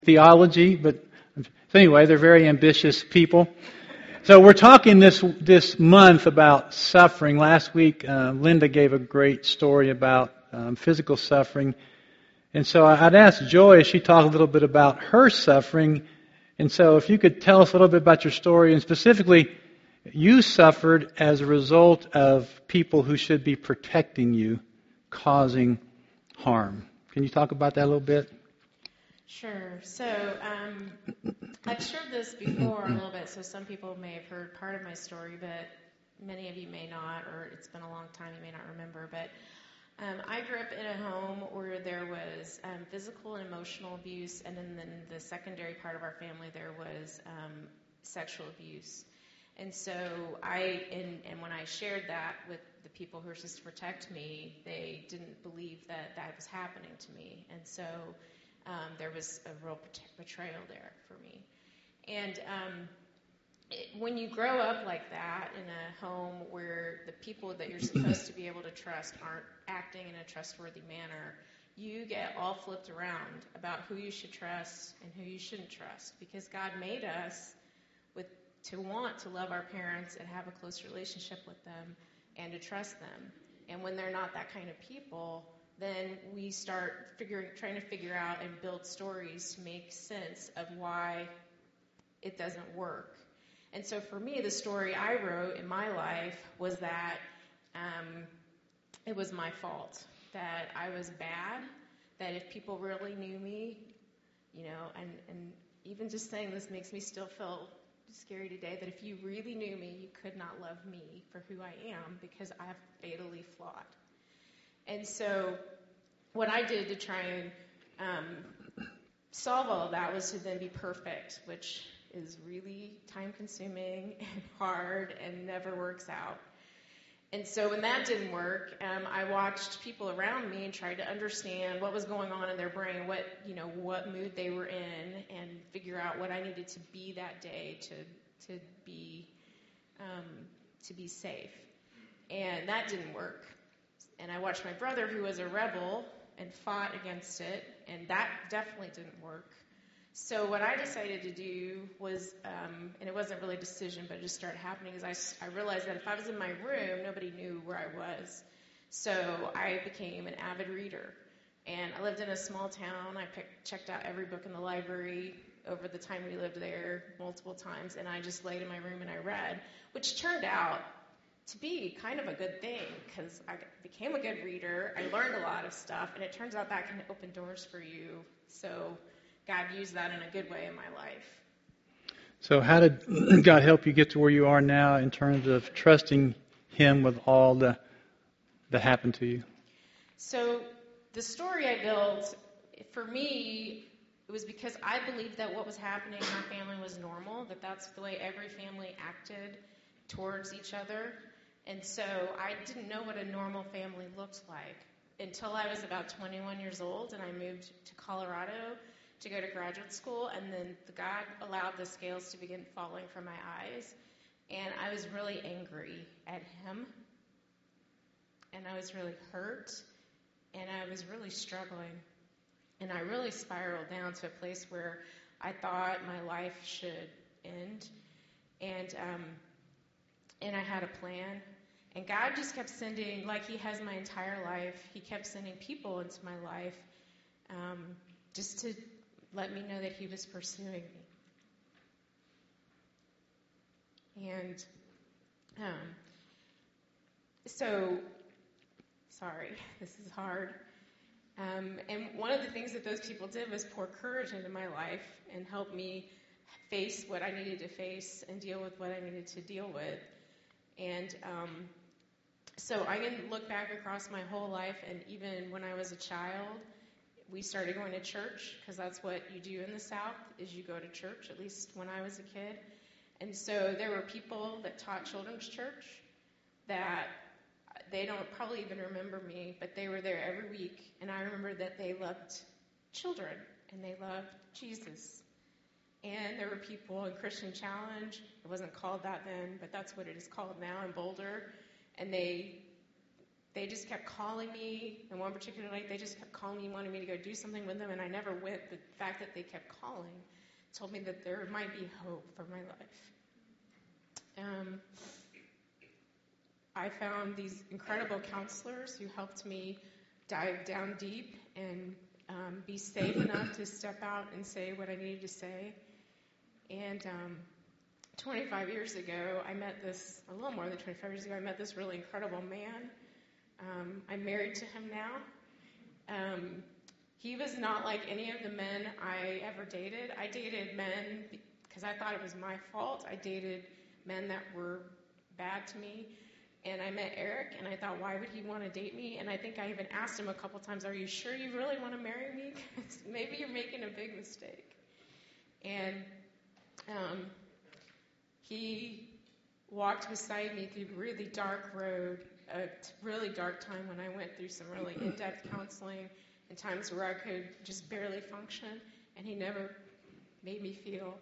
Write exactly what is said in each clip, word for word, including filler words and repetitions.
theology, but anyway, they're very ambitious people. So we're talking this this month about suffering. Last week, uh, Linda gave a great story about um, physical suffering. And so I'd ask Joy if she talk a little bit about her suffering. And so if you could tell us a little bit about your story, and specifically, you suffered as a result of people who should be protecting you, causing harm. Can you talk about that a little bit? Sure. So um, I've shared this before a little bit, so some people may have heard part of my story, but many of you may not, or it's been a long time, you may not remember. But um, I grew up in a home where there was um, physical and emotional abuse, and then, then the secondary part of our family, there was um, sexual abuse. And so I, and, and when I shared that with the people who were supposed to protect me, they didn't believe that that was happening to me. And so Um, there was a real betrayal there for me. And um, it, when you grow up like that in a home where the people that you're supposed to be able to trust aren't acting in a trustworthy manner, you get all flipped around about who you should trust and who you shouldn't trust, because God made us with to want to love our parents and have a close relationship with them and to trust them. And when they're not that kind of people, then we start figuring, trying to figure out and build stories to make sense of why it doesn't work. And so for me, the story I wrote in my life was that um, it was my fault, that I was bad, that if people really knew me, you know, and, and even just saying this makes me still feel scary today, that if you really knew me, you could not love me for who I am, because I am fatally flawed. And so what I did to try and um, solve all of that was to then be perfect, which is really time-consuming and hard and never works out. And so when that didn't work, um, I watched people around me and tried to understand what was going on in their brain, what you know, what mood they were in, and figure out what I needed to be that day to to be um, to be safe. And that didn't work. And I watched my brother, who was a rebel, and fought against it, and that definitely didn't work. So what I decided to do was, um, and it wasn't really a decision, but it just started happening, is I, I realized that if I was in my room, nobody knew where I was. So I became an avid reader. And I lived in a small town. I picked, checked out every book in the library over the time we lived there multiple times, and I just laid in my room and I read, which turned out to be kind of a good thing, because I became a good reader. I learned a lot of stuff, and it turns out that can open doors for you. So God used that in a good way in my life. So how did God help you get to where you are now in terms of trusting Him with all the, that happened to you? So the story I built, for me, it was because I believed that what was happening in our family was normal, that that's the way every family acted towards each other. And so I didn't know what a normal family looked like until I was about twenty-one years old, and I moved to Colorado to go to graduate school, and then God allowed the scales to begin falling from my eyes, and I was really angry at Him, and I was really hurt, and I was really struggling, and I really spiraled down to a place where I thought my life should end, and um, and I had a plan. And God just kept sending, like He has my entire life, He kept sending people into my life um, just to let me know that He was pursuing me. And um, so, sorry, this is hard. Um, and one of the things that those people did was pour courage into my life and help me face what I needed to face and deal with what I needed to deal with. And um, so I can look back across my whole life, and even when I was a child, we started going to church, because that's what you do in the South, is you go to church, at least when I was a kid. And so there were people that taught children's church that they don't probably even remember me, but they were there every week, and I remember that they loved children, and they loved Jesus. And there were people in Christian Challenge, it wasn't called that then, but that's what it is called now in Boulder, and they they just kept calling me. And one particular night, they just kept calling me, wanting me to go do something with them, and I never went. The fact that they kept calling told me that there might be hope for my life. Um, I found these incredible counselors who helped me dive down deep and um, be safe enough to step out and say what I needed to say. And um, twenty-five years ago, I met this, a little more than twenty-five years ago, I met this really incredible man. Um, I'm married to him now. Um, he was not like any of the men I ever dated. I dated men because I thought it was my fault. I dated men that were bad to me. And I met Eric, and I thought, why would he want to date me? And I think I even asked him a couple times, are you sure you really want to marry me? Because maybe you're making a big mistake. And um, he walked beside me through a really dark road, a really dark time when I went through some really in-depth counseling and times where I could just barely function, and he never made me feel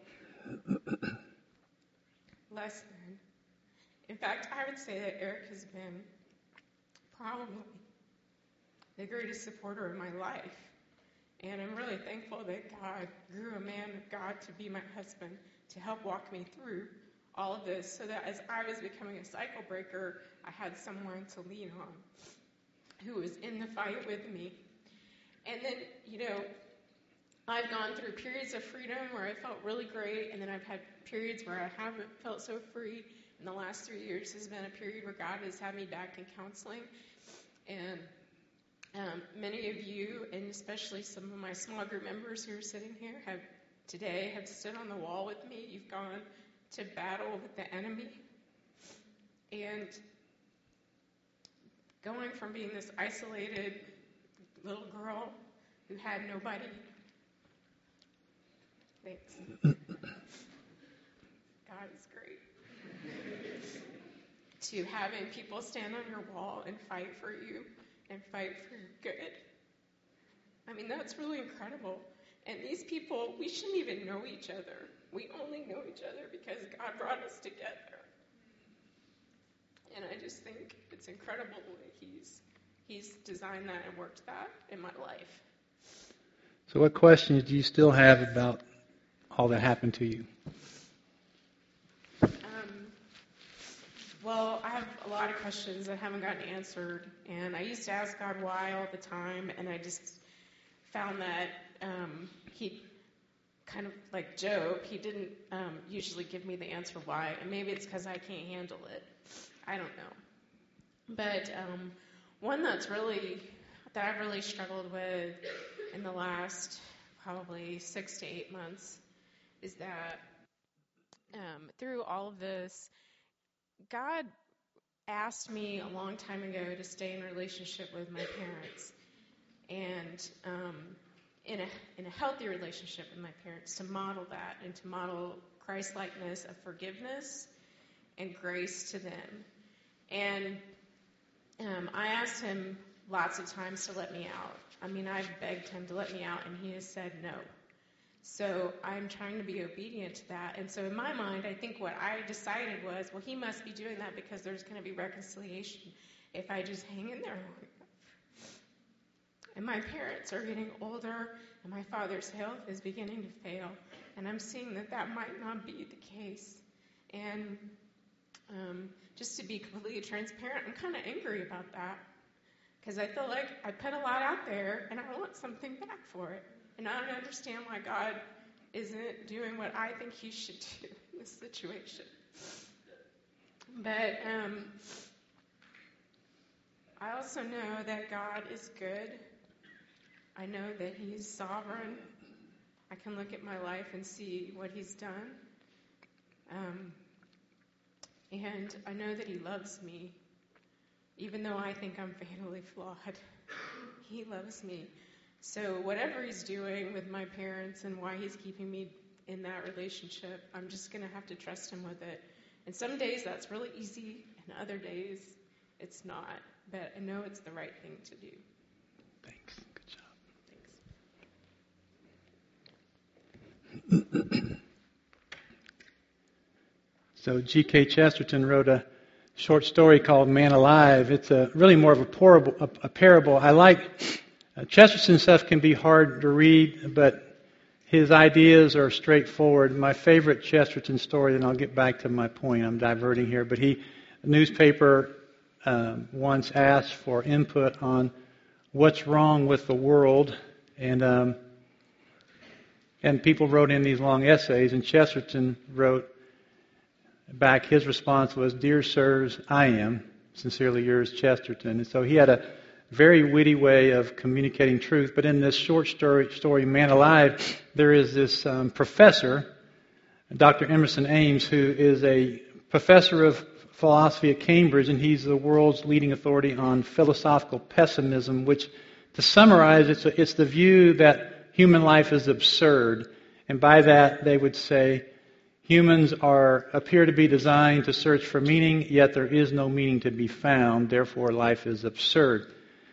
less than. In fact, I would say that Eric has been probably the greatest supporter of my life. And I'm really thankful that God grew a man of God to be my husband, to help walk me through all of this, so that as I was becoming a cycle breaker, I had someone to lean on who was in the fight with me. And then, you know, I've gone through periods of freedom where I felt really great, and then I've had periods where I haven't felt so free. And the last three years has been a period where God has had me back in counseling. And um, many of you, and especially some of my small group members who are sitting here, have today have stood on the wall with me. You've gone to battle with the enemy. And going from being this isolated little girl who had nobody. Thanks. God is great. To having people stand on your wall and fight for you and fight for your good. I mean, that's really incredible. And these people, we shouldn't even know each other. We only know each other because God brought us together. And I just think it's incredible the way he's he's designed that and worked that in my life. So what questions do you still have about all that happened to you? Um, well, I have a lot of questions that haven't gotten answered. And I used to ask God why all the time, and I just found that um, he, kind of like Job, he didn't um, usually give me the answer why. And maybe it's because I can't handle it. I don't know. But um, one that's really, that I've really struggled with in the last probably six to eight months is that um, through all of this, God asked me a long time ago to stay in a relationship with my parents. And um, in a in a healthy relationship with my parents, to model that and to model Christ-likeness of forgiveness and grace to them. And um, I asked him lots of times to let me out. I mean, I've begged him to let me out, and he has said no. So I'm trying to be obedient to that. And so in my mind, I think what I decided was, well, he must be doing that because there's going to be reconciliation if I just hang in there long enough. And my parents are getting older, and my father's health is beginning to fail. And I'm seeing that that might not be the case. And um, just to be completely transparent, I'm kind of angry about that. Because I feel like I put a lot out there, and I want something back for it. And I don't understand why God isn't doing what I think he should do in this situation. But um, I also know that God is good. I know that he's sovereign. I can look at my life and see what he's done. Um, and I know that he loves me. Even though I think I'm fatally flawed, he loves me. So whatever he's doing with my parents and why he's keeping me in that relationship, I'm just going to have to trust him with it. And some days that's really easy, and other days it's not. But I know it's the right thing to do. Thanks. Good job. Thanks. So G K Chesterton wrote a short story called Man Alive. It's a, really more of a, parable, a, a parable. I like uh, Chesterton's stuff can be hard to read, but his ideas are straightforward. My favorite Chesterton story, and I'll get back to my point, I'm diverting here, but he, a newspaper um, once asked for input on what's wrong with the world, and um, and people wrote in these long essays, and Chesterton wrote back, his response was, "Dear sirs, I am. Sincerely yours, Chesterton." And so he had a very witty way of communicating truth. But in this short story, story Man Alive, there is this um, professor, Doctor Emerson Ames, who is a professor of philosophy at Cambridge, and he's the world's leading authority on philosophical pessimism, which, to summarize, it's, a, it's the view that human life is absurd. And by that, they would say, humans are appear to be designed to search for meaning, yet there is no meaning to be found. Therefore, life is absurd.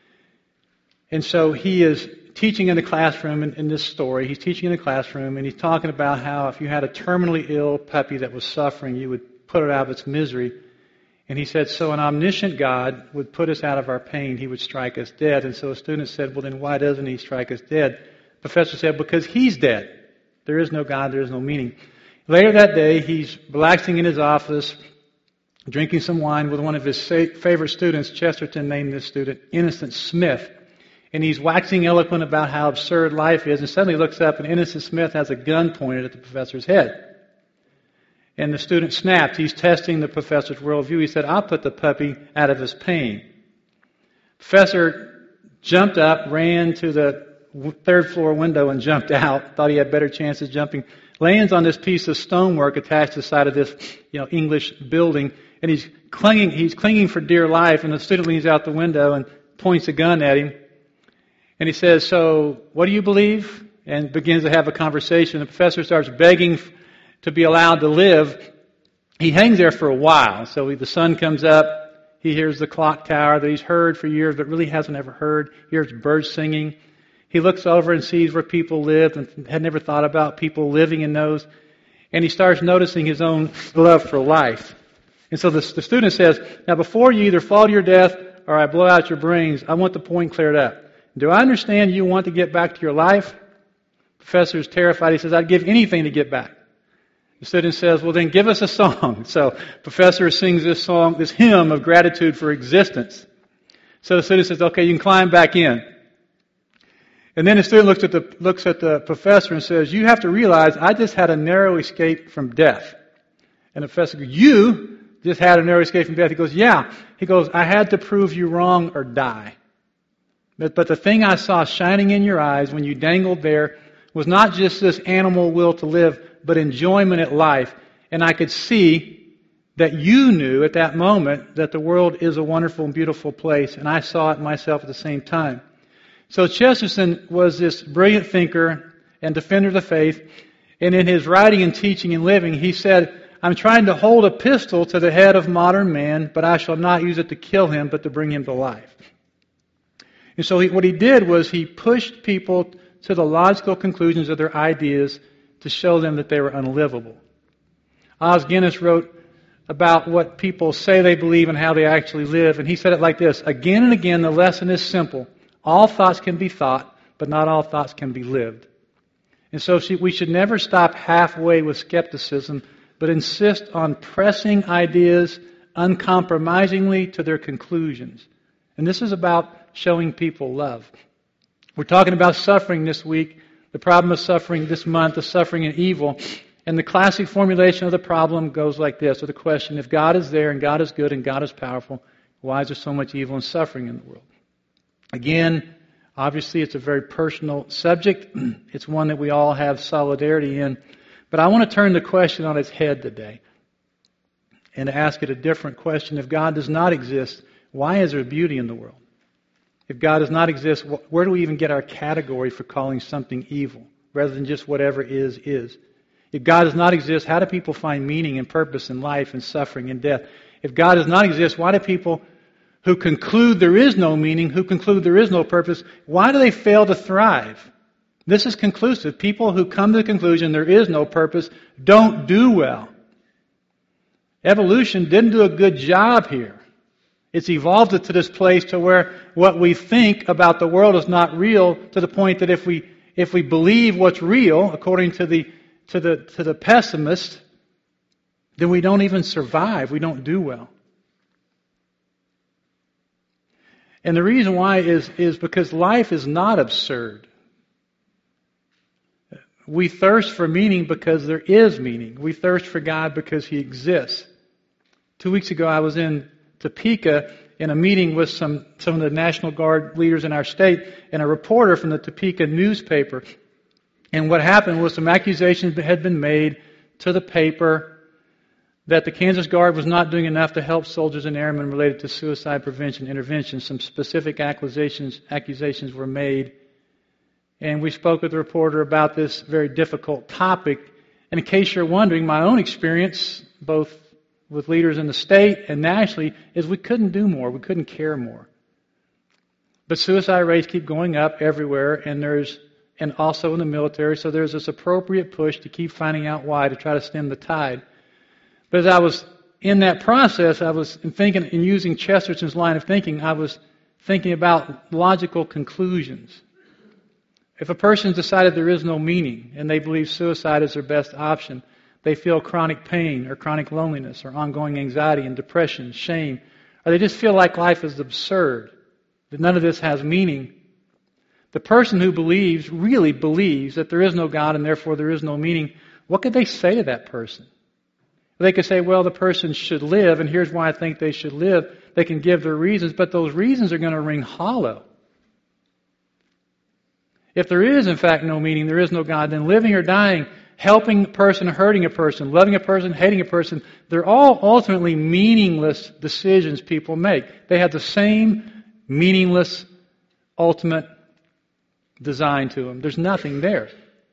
And so he is teaching in the classroom in, in this story. He's teaching in the classroom, and he's talking about how if you had a terminally ill puppy that was suffering, you would put it out of its misery. And he said, so an omniscient God would put us out of our pain. He would strike us dead. And so a student said, well, then why doesn't he strike us dead? The professor said, because he's dead. There is no God. There is no meaning. Later that day, he's relaxing in his office, drinking some wine with one of his favorite students. Chesterton named this student Innocent Smith. And he's waxing eloquent about how absurd life is, and suddenly looks up, and Innocent Smith has a gun pointed at the professor's head. And the student snapped. He's testing the professor's worldview. He said, I'll put the puppy out of his pain. The professor jumped up, ran to the third floor window and jumped out. Thought he had better chances jumping. Lands on this piece of stonework attached to the side of this, you know, English building, and he's clinging. He's clinging for dear life. And the student leans out the window and points a gun at him. And he says, "So, what do you believe?" And begins to have a conversation. The professor starts begging to be allowed to live. He hangs there for a while. So the sun comes up. He hears the clock tower that he's heard for years, but really hasn't ever heard. He hears birds singing. He looks over and sees where people lived and had never thought about people living in those. And he starts noticing his own love for life. And so the, the student says, now before you either fall to your death or I blow out your brains, I want the point cleared up. Do I understand you want to get back to your life? The professor is terrified. He says, I'd give anything to get back. The student says, well then give us a song. So the professor sings this song, this hymn of gratitude for existence. So the student says, okay, you can climb back in. And then the student looks at the, looks at the professor and says, you have to realize I just had a narrow escape from death. And the professor goes, you just had a narrow escape from death? He goes, yeah. He goes, I had to prove you wrong or die. But, but the thing I saw shining in your eyes when you dangled there was not just this animal will to live, but enjoyment at life. And I could see that you knew at that moment that the world is a wonderful and beautiful place. And I saw it myself at the same time. So Chesterton was this brilliant thinker and defender of the faith. And in his writing and teaching and living, he said, I'm trying to hold a pistol to the head of modern man, but I shall not use it to kill him, but to bring him to life. And so he, what he did was he pushed people to the logical conclusions of their ideas to show them that they were unlivable. Os Guinness wrote about what people say they believe and how they actually live, and he said it like this, again and again the lesson is simple. All thoughts can be thought, but not all thoughts can be lived. And so we should never stop halfway with skepticism, but insist on pressing ideas uncompromisingly to their conclusions. And this is about showing people love. We're talking about suffering this week, the problem of suffering this month, the suffering and evil. And the classic formulation of the problem goes like this, or the question, if God is there and God is good and God is powerful, why is there so much evil and suffering in the world? Again, obviously it's a very personal subject. It's one that we all have solidarity in. But I want to turn the question on its head today and ask it a different question. If God does not exist, why is there beauty in the world? If God does not exist, where do we even get our category for calling something evil, rather than just whatever is, is? If God does not exist, how do people find meaning and purpose in life and suffering and death? If God does not exist, why do people who conclude there is no meaning, who conclude there is no purpose, why do they fail to thrive? This is conclusive. People who come to the conclusion there is no purpose don't do well. Evolution didn't do a good job here. It's evolved it to this place to where what we think about the world is not real, to the point that if we if we believe what's real, according to the to the to the pessimist, then we don't even survive. We don't do well. And the reason why is, is because life is not absurd. We thirst for meaning because there is meaning. We thirst for God because He exists. Two weeks ago I was in Topeka in a meeting with some, some of the National Guard leaders in our state and a reporter from the Topeka newspaper. And what happened was some accusations had been made to the paper that the Kansas Guard was not doing enough to help soldiers and airmen related to suicide prevention intervention. Some specific accusations, accusations were made. And we spoke with the reporter about this very difficult topic. And in case you're wondering, my own experience, both with leaders in the state and nationally, is we couldn't do more. We couldn't care more. But suicide rates keep going up everywhere, and there's and also in the military, so there's this appropriate push to keep finding out why, to try to stem the tide. But as I was in that process, I was thinking, and using Chesterton's line of thinking, I was thinking about logical conclusions. If a person decided there is no meaning, and they believe suicide is their best option, they feel chronic pain or chronic loneliness or ongoing anxiety and depression, shame, or they just feel like life is absurd, that none of this has meaning. The person who believes, really believes that there is no God and therefore there is no meaning, what could they say to that person? They could say, well, the person should live, and here's why I think they should live. They can give their reasons, but those reasons are going to ring hollow. If there is, in fact, no meaning, there is no God, then living or dying, helping a person, hurting a person, loving a person, hating a person, they're all ultimately meaningless decisions people make. They have the same meaningless ultimate design to them. There's nothing there.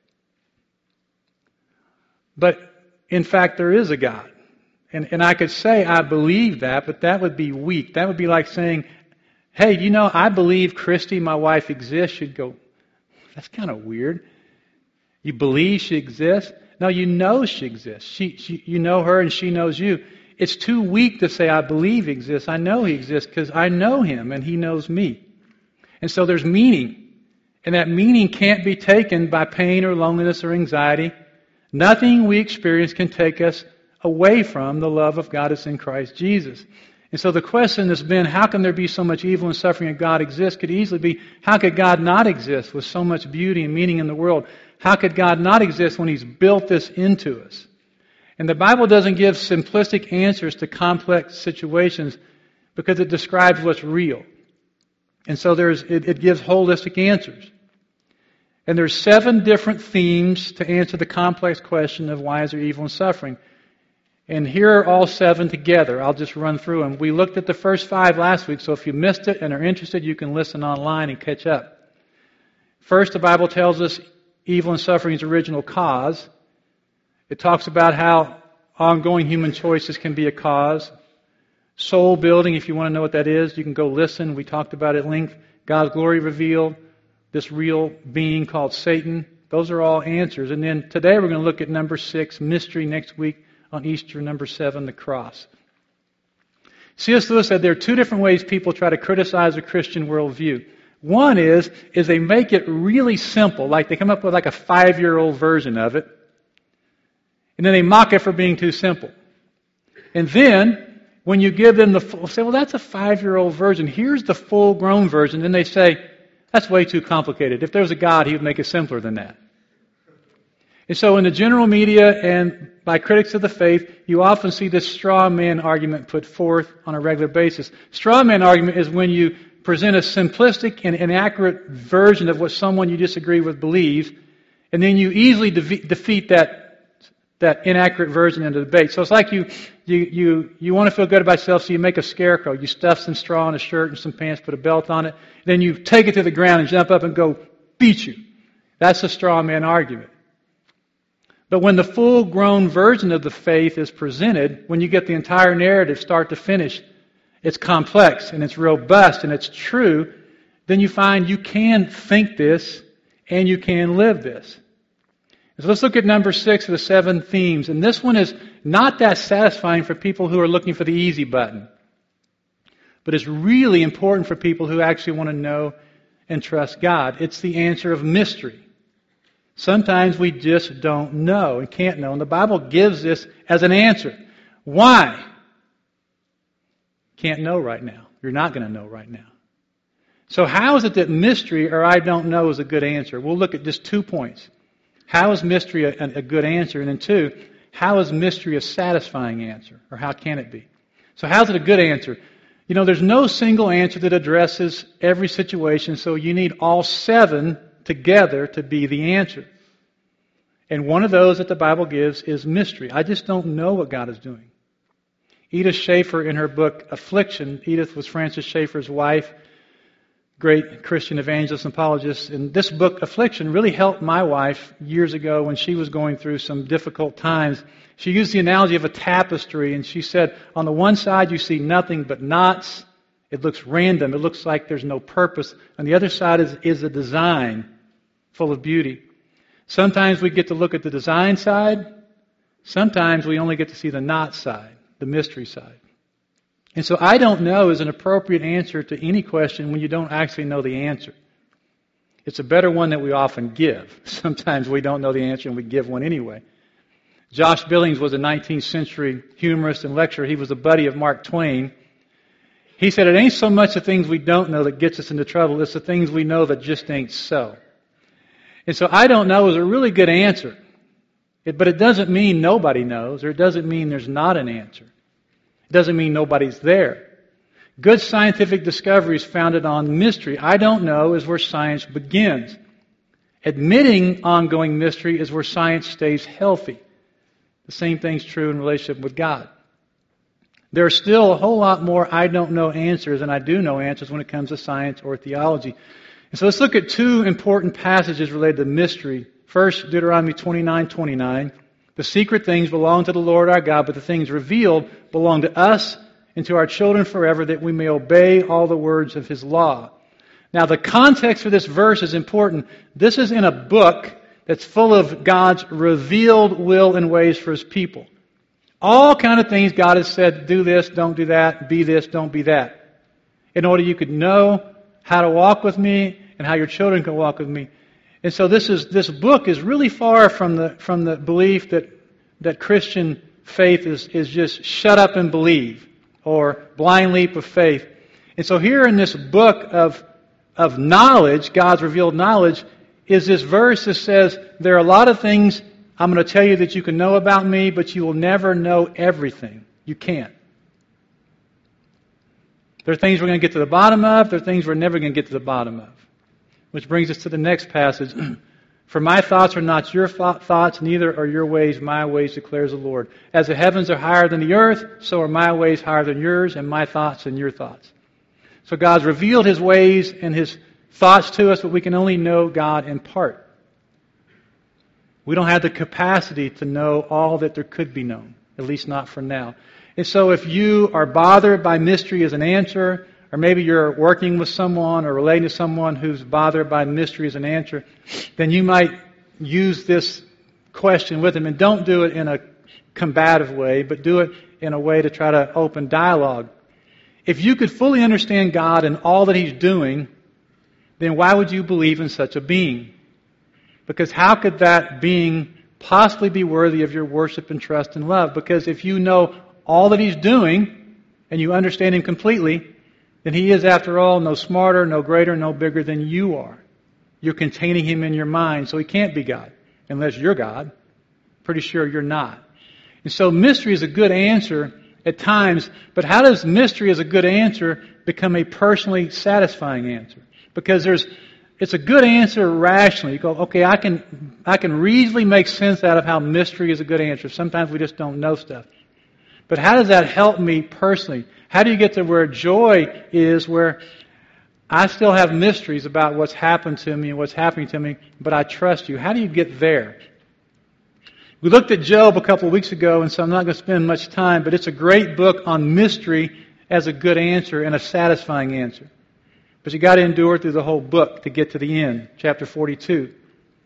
But in fact, there is a God. And, and I could say I believe that, but that would be weak. That would be like saying, hey, you know, I believe Christy, my wife, exists. You'd go, that's kind of weird. You believe she exists? No, you know she exists. She, she, you know her and she knows you. It's too weak to say I believe he exists. I know he exists because I know him and he knows me. And so there's meaning. And that meaning can't be taken by pain or loneliness or anxiety. Nothing we experience can take us away from the love of God that's in Christ Jesus. And so the question has been, how can there be so much evil and suffering if God exists? Could easily be, how could God not exist with so much beauty and meaning in the world? How could God not exist when He's built this into us? And the Bible doesn't give simplistic answers to complex situations because it describes what's real. And so there's it, it gives holistic answers. And there's seven different themes to answer the complex question of why is there evil and suffering. And here are all seven together. I'll just run through them. We looked at the first five last week, so if you missed it and are interested, you can listen online and catch up. First, the Bible tells us evil and suffering's original cause. It talks about how ongoing human choices can be a cause. Soul building, if you want to know what that is, you can go listen. We talked about it at length. God's glory revealed. This real being called Satan. Those are all answers. And then today we're going to look at number six, mystery. Next week on Easter, number seven, the cross. C S Lewis said there are two different ways people try to criticize a Christian worldview. One is, is they make it really simple, like they come up with like a five-year-old version of it, and then they mock it for being too simple. And then, when you give them the full, say, well, that's a five-year-old version. Here's the full-grown version. Then they say, that's way too complicated. If there was a God, He would make it simpler than that. And so in the general media and by critics of the faith, you often see this straw man argument put forth on a regular basis. Straw man argument is when you present a simplistic and inaccurate version of what someone you disagree with believes, and then you easily de- defeat that that inaccurate version in the debate. So it's like you you you you want to feel good about yourself, so you make a scarecrow. You stuff some straw in a shirt and some pants, put a belt on it, then you take it to the ground and jump up and go, beat you. That's a straw man argument. But when the full-grown version of the faith is presented, when you get the entire narrative start to finish, it's complex and it's robust and it's true, then you find you can think this and you can live this. So let's look at number six of the seven themes. And this one is not that satisfying for people who are looking for the easy button. But it's really important for people who actually want to know and trust God. It's the answer of mystery. Sometimes we just don't know and can't know. And the Bible gives this as an answer. Why? Can't know right now. You're not going to know right now. So how is it that mystery or I don't know is a good answer? We'll look at just two points. How is mystery a, a good answer? And then two, how is mystery a satisfying answer? Or how can it be? So how is it a good answer? You know, there's no single answer that addresses every situation, so you need all seven together to be the answer. And one of those that the Bible gives is mystery. I just don't know what God is doing. Edith Schaeffer, in her book Affliction, Edith was Francis Schaeffer's wife, great Christian evangelist and apologist. And this book, Affliction, really helped my wife years ago when she was going through some difficult times. She used the analogy of a tapestry, and she said, on the one side you see nothing but knots. It looks random. It looks like there's no purpose. On the other side is, is a design full of beauty. Sometimes we get to look at the design side. Sometimes we only get to see the knot side, the mystery side. And so I don't know is an appropriate answer to any question when you don't actually know the answer. It's a better one that we often give. Sometimes we don't know the answer and we give one anyway. Josh Billings was a nineteenth century humorist and lecturer. He was a buddy of Mark Twain. He said, it ain't so much the things we don't know that gets us into trouble, it's the things we know that just ain't so. And so I don't know is a really good answer. It, but it doesn't mean nobody knows, or it doesn't mean there's not an answer. It doesn't mean nobody's there. Good scientific discovery is founded on mystery. I don't know is where science begins. Admitting ongoing mystery is where science stays healthy. The same thing's true in relationship with God. There are still a whole lot more I don't know answers than I do know answers when it comes to science or theology. And so let's look at two important passages related to mystery. First, Deuteronomy twenty-nine twenty-nine. The secret things belong to the Lord our God, but the things revealed belong to us and to our children forever, that we may obey all the words of His law. Now, the context for this verse is important. This is in a book that's full of God's revealed will and ways for His people. All kind of things God has said, do this, don't do that, be this, don't be that. In order you could know how to walk with me and how your children can walk with me. And so this is this book is really far from the from the belief that that Christian faith is, is just shut up and believe, or blind leap of faith. And so here in this book of of knowledge, God's revealed knowledge, is this verse that says, there are a lot of things I'm going to tell you that you can know about me, but you will never know everything. You can't. There are things we're going to get to the bottom of. There are things we're never going to get to the bottom of. Which brings us to the next passage. For my thoughts are not your thoughts, neither are your ways my ways, declares the Lord. As the heavens are higher than the earth, so are my ways higher than yours, and my thoughts than your thoughts. So God's revealed His ways and His thoughts to us, but we can only know God in part. We don't have the capacity to know all that there could be known, at least not for now. And so if you are bothered by mystery as an answer, or maybe you're working with someone or relating to someone who's bothered by mystery as an answer, then you might use this question with them. And don't do it in a combative way, but do it in a way to try to open dialogue. If you could fully understand God and all that He's doing, then why would you believe in such a being? Because how could that being possibly be worthy of your worship and trust and love? Because if you know all that He's doing and you understand Him completely, then He is, after all, no smarter, no greater, no bigger than you are. You're containing Him in your mind, so He can't be God, unless you're God. Pretty sure you're not. And so mystery is a good answer at times, but how does mystery as a good answer become a personally satisfying answer? Because there's, it's a good answer rationally. You go, okay, I can, I can reasonably make sense out of how mystery is a good answer. Sometimes we just don't know stuff. But how does that help me personally? How do you get to where joy is, where I still have mysteries about what's happened to me and what's happening to me, but I trust you? How do you get there? We looked at Job a couple of weeks ago, and so I'm not going to spend much time, but it's a great book on mystery as a good answer and a satisfying answer. But you got to endure through the whole book to get to the end, chapter forty-two.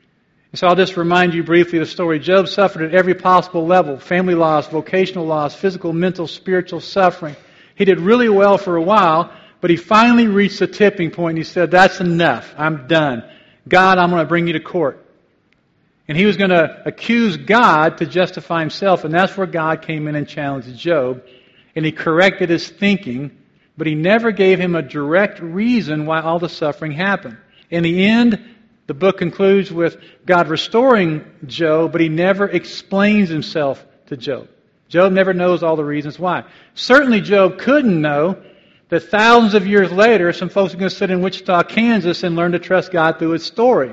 So I'll just remind you briefly of the story. Job suffered at every possible level: family loss, vocational loss, physical, mental, spiritual suffering. He did really well for a while, but he finally reached a tipping point and he said, that's enough. I'm done. God, I'm going to bring you to court. And he was going to accuse God to justify himself, and that's where God came in and challenged Job. And he corrected his thinking, but he never gave him a direct reason why all the suffering happened. In the end, the book concludes with God restoring Job, but he never explains himself to Job. Job never knows all the reasons why. Certainly Job couldn't know that thousands of years later, some folks are going to sit in Wichita, Kansas, and learn to trust God through his story.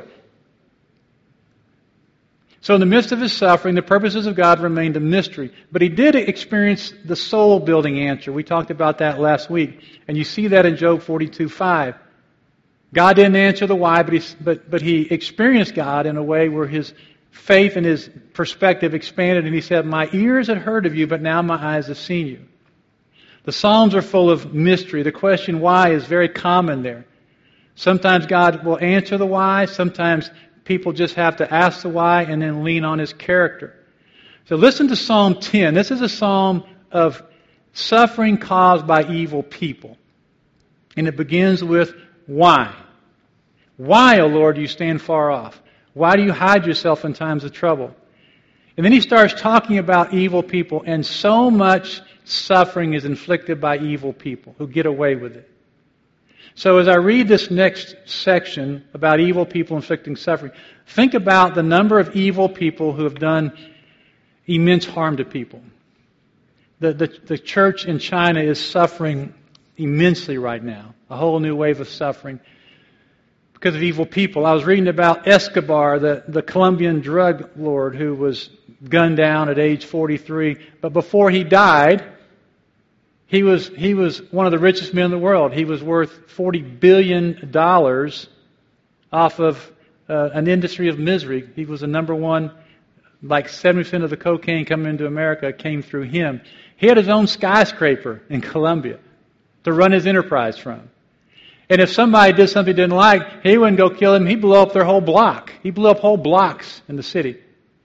So in the midst of his suffering, the purposes of God remained a mystery. But he did experience the soul-building answer. We talked about that last week. And you see that in Job forty-two five. God didn't answer the why, but he, but, but he experienced God in a way where his faith and his perspective expanded. And he said, my ears had heard of you, but now my eyes have seen you. The Psalms are full of mystery. The question why is very common there. Sometimes God will answer the why. Sometimes people just have to ask the why and then lean on his character. So listen to Psalm ten. This is a psalm of suffering caused by evil people. And it begins with why. Why, O Lord, do you stand far off? Why do you hide yourself in times of trouble? And then he starts talking about evil people, and so much suffering is inflicted by evil people who get away with it. So as I read this next section about evil people inflicting suffering, think about the number of evil people who have done immense harm to people. The, the, the church in China is suffering immensely right now. A whole new wave of suffering because of evil people. I was reading about Escobar, the, the Colombian drug lord who was gunned down at age forty-three. But before he died, He was he was one of the richest men in the world. He was worth forty billion dollars off of uh, an industry of misery. He was the number one, like seventy percent of the cocaine coming into America came through him. He had his own skyscraper in Colombia to run his enterprise from. And if somebody did something he didn't like, he wouldn't go kill him. He'd blow up their whole block. He blew up whole blocks in the city.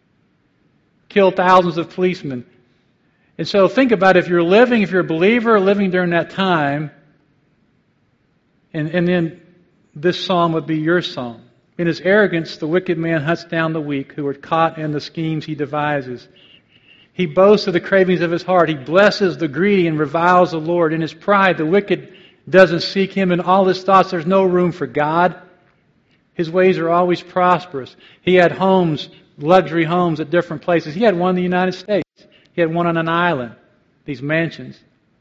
Killed thousands of policemen. And so think about if you're living, if you're a believer living during that time, and, and then this psalm would be your psalm. In his arrogance, the wicked man hunts down the weak who are caught in the schemes he devises. He boasts of the cravings of his heart. He blesses the greedy and reviles the Lord. In his pride, the wicked doesn't seek him. In all his thoughts, there's no room for God. His ways are always prosperous. He had homes, luxury homes at different places. He had one in the United States. He had one on an island, these mansions.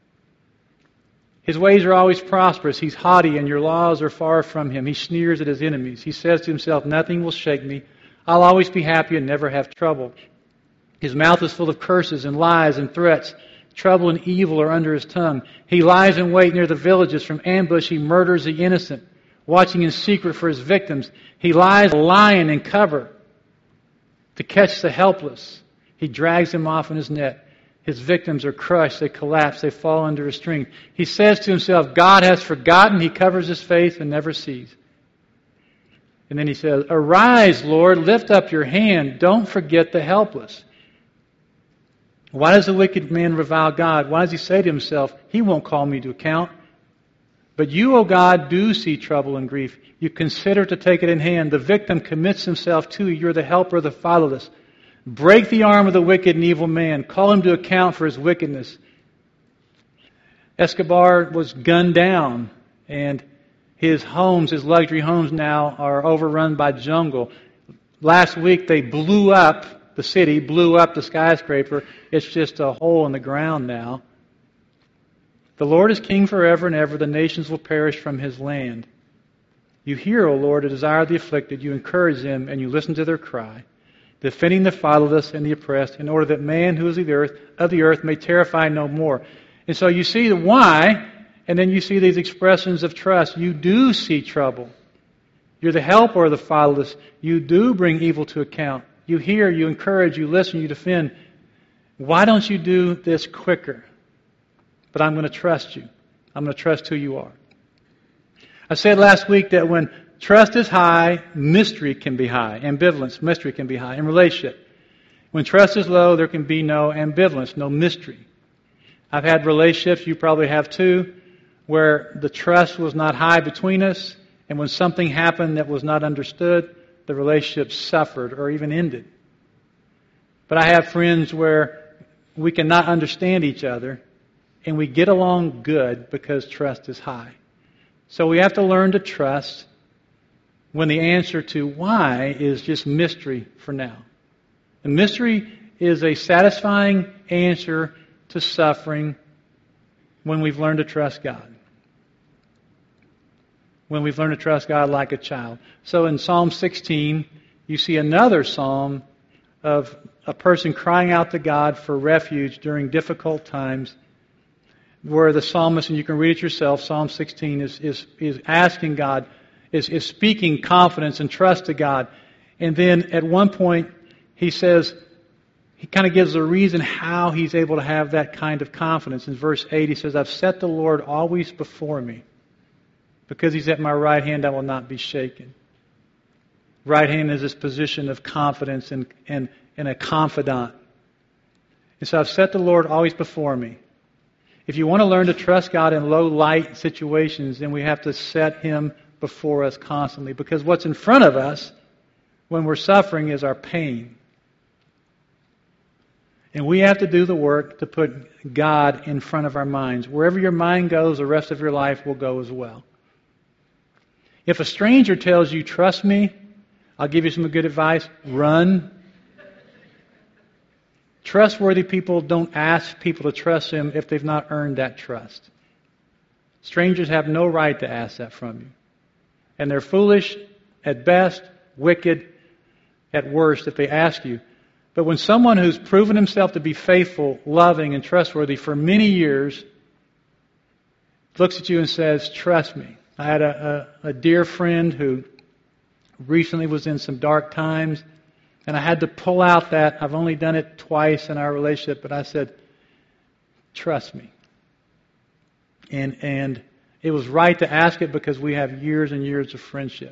His ways are always prosperous. He's haughty, and your laws are far from him. He sneers at his enemies. He says to himself, nothing will shake me. I'll always be happy and never have trouble. His mouth is full of curses and lies and threats. Trouble and evil are under his tongue. He lies in wait near the villages. From ambush he murders the innocent, watching in secret for his victims. He lies lying in cover to catch the helpless. He drags them off in his net. His victims are crushed. They collapse. They fall under his strength. He says to himself, God has forgotten. He covers his face and never sees. And then he says, arise, Lord, lift up your hand. Don't forget the helpless. Why does the wicked man revile God? Why does he say to himself, he won't call me to account? But you, O God, do see trouble and grief. You consider to take it in hand. The victim commits himself to you. You're the helper of the fatherless. Break the arm of the wicked and evil man. Call him to account for his wickedness. Escobar was gunned down, and his homes, his luxury homes now are overrun by jungle. Last week they blew up the city, blew up the skyscraper. It's just a hole in the ground now. The Lord is king forever and ever. The nations will perish from his land. You hear, O Lord, the desire of the afflicted. You encourage them, and you listen to their cry, defending the fatherless and the oppressed, in order that man who is of the earth, of the earth may terrify no more. And so you see the why, and then you see these expressions of trust. You do see trouble. You're the helper of the fatherless. You do bring evil to account. You hear, you encourage, you listen, you defend. Why don't you do this quicker? But I'm going to trust you. I'm going to trust who you are. I said last week that when trust is high, mystery can be high. Ambivalence, mystery can be high in relationship. When trust is low, there can be no ambivalence, no mystery. I've had relationships, you probably have too, where the trust was not high between us, and when something happened that was not understood, the relationship suffered or even ended. But I have friends where we cannot understand each other, and we get along good because trust is high. So we have to learn to trust when the answer to why is just mystery for now. The mystery is a satisfying answer to suffering when we've learned to trust God. When we've learned to trust God like a child. So in Psalm sixteen, you see another psalm of a person crying out to God for refuge during difficult times, where the psalmist, and you can read it yourself, Psalm sixteen is, is, is asking God, is, is speaking confidence and trust to God. And then at one point, he says, he kind of gives a reason how he's able to have that kind of confidence. In verse eight, he says, I've set the Lord always before me. Because he's at my right hand, I will not be shaken. Right hand is this position of confidence and, and, and a confidant. And so I've set the Lord always before me. If you want to learn to trust God in low light situations, then we have to set Him before us constantly. Because what's in front of us when we're suffering is our pain. And we have to do the work to put God in front of our minds. Wherever your mind goes, the rest of your life will go as well. If a stranger tells you, trust me, I'll give you some good advice, run. Trustworthy people don't ask people to trust them if they've not earned that trust. Strangers have no right to ask that from you. And they're foolish at best, wicked at worst if they ask you. But when someone who's proven himself to be faithful, loving, and trustworthy for many years looks at you and says, trust me. I had a, a, a dear friend who recently was in some dark times, and I had to pull out that, I've only done it twice in our relationship, but I said, trust me. And and it was right to ask it because we have years and years of friendship.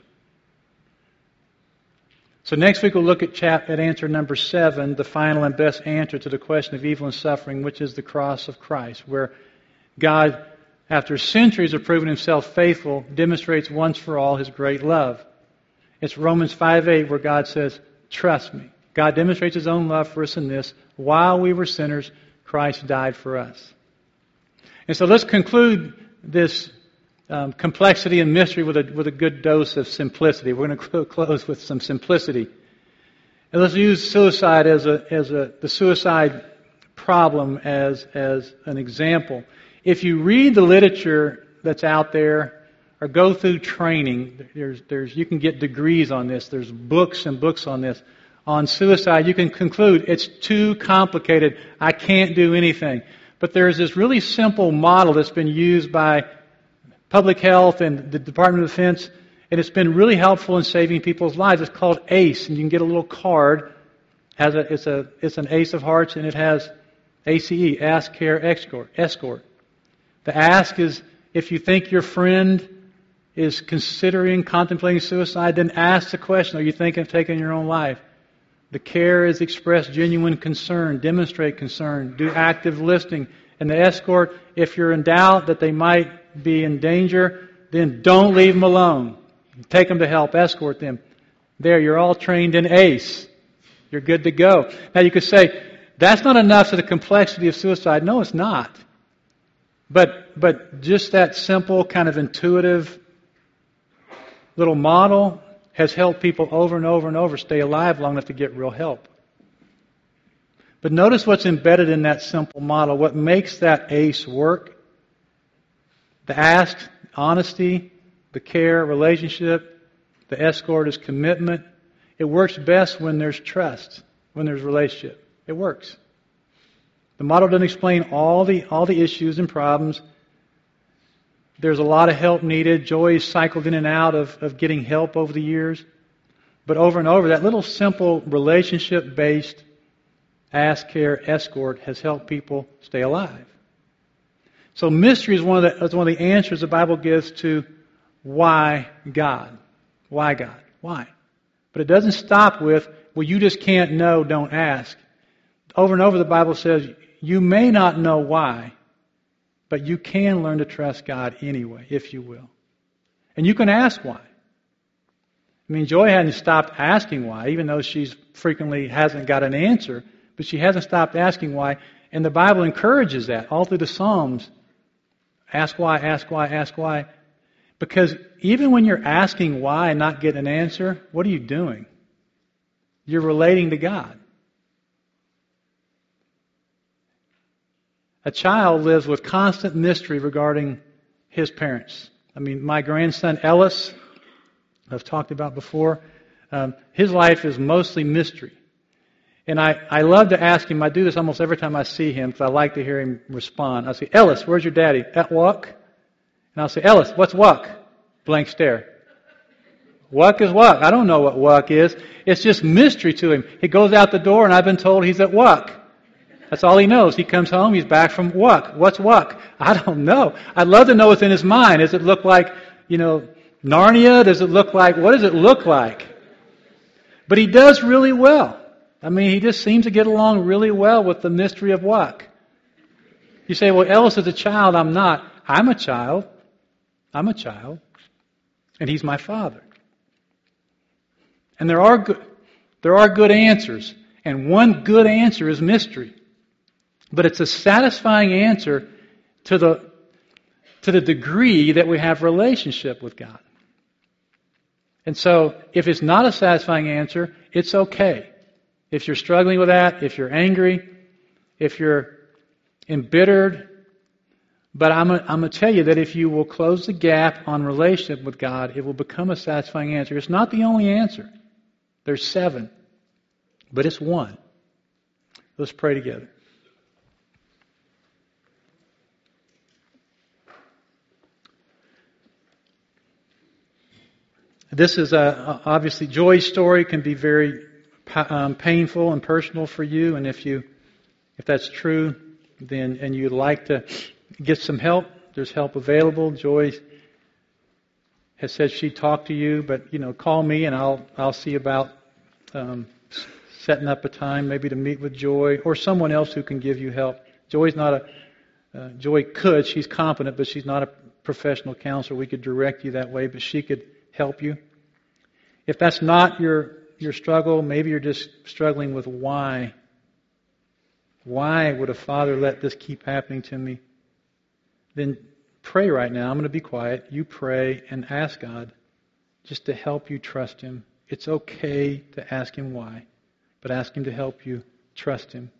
So next week we'll look at, chap, at answer number seven, the final and best answer to the question of evil and suffering, which is the cross of Christ, where God, after centuries of proving Himself faithful, demonstrates once for all His great love. It's Romans five eight where God says, trust me. God demonstrates His own love for us in this. While we were sinners, Christ died for us. And so let's conclude this um, complexity and mystery with a, with a good dose of simplicity. We're going to close with some simplicity. And let's use suicide as a, as a, the suicide problem as, as an example. If you read the literature that's out there or go through training, there's, there's, you can get degrees on this. There's books and books on this. On suicide, you can conclude it's too complicated. I can't do anything. But there's this really simple model that's been used by public health and the Department of Defense, and it's been really helpful in saving people's lives. It's called ACE, and you can get a little card. Has a, it's a it's an ace of hearts, and it has A C E, Ask, Care, Escort. Escort. The ask is if you think your friend is considering, contemplating suicide, then ask the question, are you thinking of taking your own life? The care is express genuine concern, demonstrate concern, do active listening. And the escort, if you're in doubt that they might be in danger, then don't leave them alone. Take them to help, escort them. There, you're all trained in ACE. You're good to go. Now you could say, that's not enough to the complexity of suicide. No, it's not. But but just that simple, kind of intuitive little model has helped people over and over and over stay alive long enough to get real help. But notice what's embedded in that simple model. What makes that ACE work? The ask, honesty, the care, relationship, the escort is commitment. It works best when there's trust, when there's relationship. It works. The model doesn't explain all the all the issues and problems. There's a lot of help needed. Joy's cycled in and out of, of getting help over the years. But over and over, that little simple relationship-based ask, care, escort has helped people stay alive. So mystery is one of the, is one of the answers the Bible gives to why God. Why, God? Why? But it doesn't stop with, well, you just can't know, don't ask. Over and over the Bible says, you may not know why, but you can learn to trust God anyway, if you will. And you can ask why. I mean, Joy hadn't stopped asking why, even though she's frequently hasn't got an answer, but she hasn't stopped asking why. And the Bible encourages that all through the Psalms. Ask why, ask why, ask why. Because even when you're asking why and not getting an answer, what are you doing? You're relating to God. A child lives with constant mystery regarding his parents. I mean, my grandson Ellis, I've talked about before, um, his life is mostly mystery. And I, I love to ask him, I do this almost every time I see him because I like to hear him respond. I'll say, Ellis, where's your daddy? At work? And I'll say, Ellis, what's wuck? Blank stare. Wuck is wuck. I don't know what wuck is. It's just mystery to him. He goes out the door and I've been told he's at wuck. That's all he knows. He comes home, he's back from wuck. What's wuck? I don't know. I'd love to know what's in his mind. Does it look like, you know, Narnia? Does it look like, what does it look like? But he does really well. I mean, he just seems to get along really well with the mystery of wuck. You say, well, Ellis is a child. I'm not. I'm a child. I'm a child. And he's my father. And there are good, there are good answers. And one good answer is mystery. But it's a satisfying answer to the, to the degree that we have relationship with God. And so, if it's not a satisfying answer, it's okay. If you're struggling with that, if you're angry, if you're embittered, but I'm going I'm to tell you that if you will close the gap on relationship with God, it will become a satisfying answer. It's not the only answer. There's seven, but it's one. Let's pray together. This is a, obviously Joy's story can be very um, painful and personal for you, and if you, if that's true, then and you'd like to get some help, there's help available. Joy has said she'd talk to you, but you know, call me and I'll I'll see about um, setting up a time, maybe to meet with Joy or someone else who can give you help. Joy's not a uh, Joy could, she's competent, but she's not a professional counselor. We could direct you that way, but she could help you. If that's not your your struggle, maybe you're just struggling with why. Why would a father let this keep happening to me? Then pray right now. I'm going to be quiet. You pray and ask God just to help you trust Him. It's okay to ask Him why, but ask Him to help you trust Him.